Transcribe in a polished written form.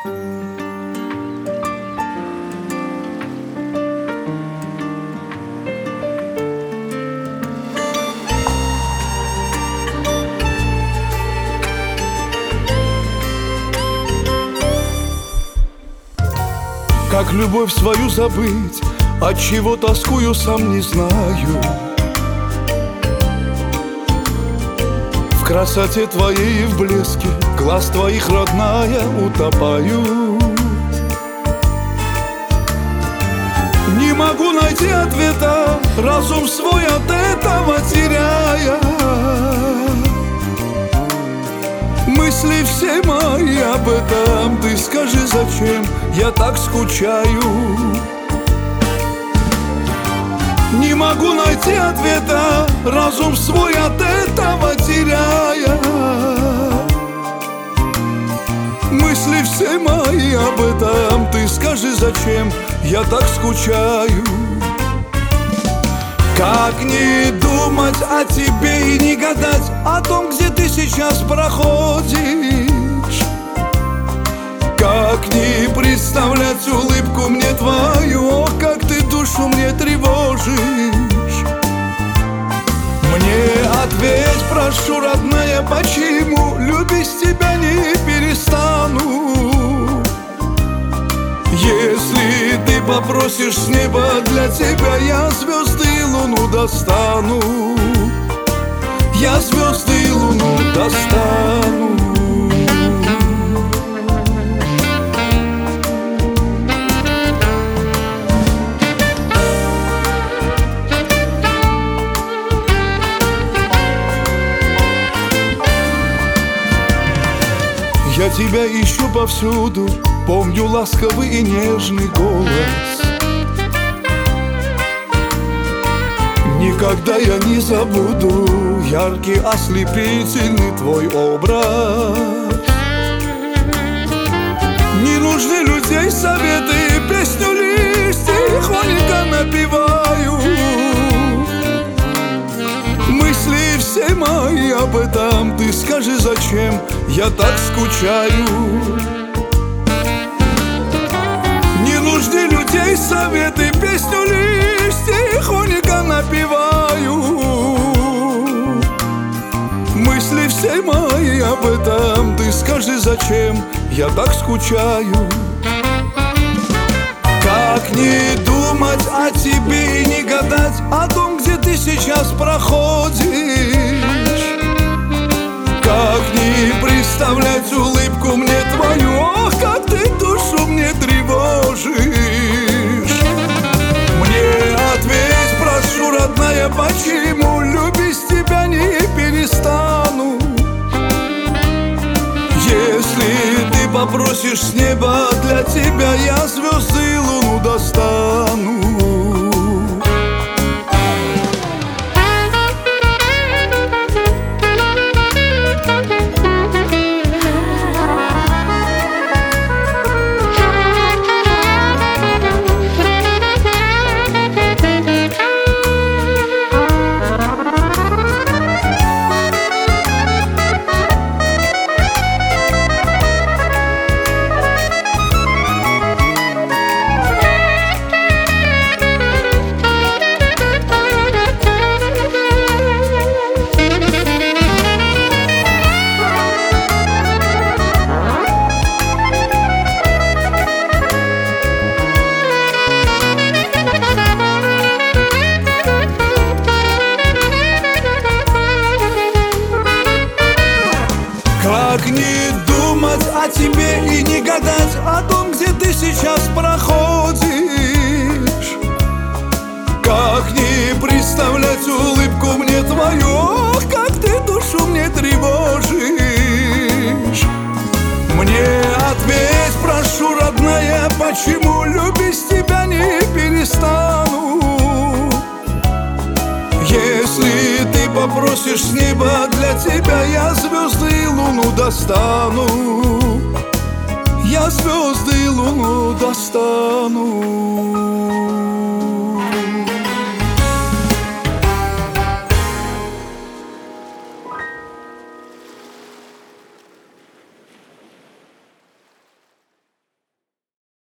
Как любовь свою забыть, отчего тоскую, сам не знаю. В красоте твоей и в блеске глаз твоих, родная, утопаю. Не могу найти ответа, разум свой от этого теряя. Мысли все мои об этом, ты скажи, зачем я так скучаю? Не могу найти ответа, разум свой от этого теряя. Мысли все мои об этом, ты скажи, зачем я так скучаю? Как не думать о тебе и не гадать о том, где ты сейчас проходишь? Как не представлять улыбку мне твою, ох, как ты душу мне тревожишь? Мне ответь, прошу, родная, почему любить тебя не перестану? Если ты попросишь с неба, для тебя я звезды и луну достану. Я звезды и луну достану. Я тебя ищу повсюду, помню ласковый и нежный голос. Никогда я не забуду яркий, ослепительный твой образ. Не нужны людей советы, песню лишь тихонько напеваю. Мысли все мои об этом, ты скажи, зачем я так скучаю? Не нужны людей советы, песню лишь тихонько напеваю. Мысли все мои об этом, ты скажи, зачем я так скучаю? Как не думать о тебе и не гадать о том, где ты сейчас проходишь? Как не представлять улыбку мне твою, ох, как ты душу мне тревожишь? Мне ответь, прошу, родная, почему любить тебя не перестану? Если ты попросишь с неба, для тебя я звезды и луну достану. Как не думать о тебе и не гадать о том, где ты сейчас проходишь? Как не представлять улыбку мне твою, ох, как ты душу мне тревожишь? Мне ответь, прошу, родная, почему любить тебя не перестану? Если ты попросишь с неба, для тебя я звезды и луну достану. Я звезды и луну достану.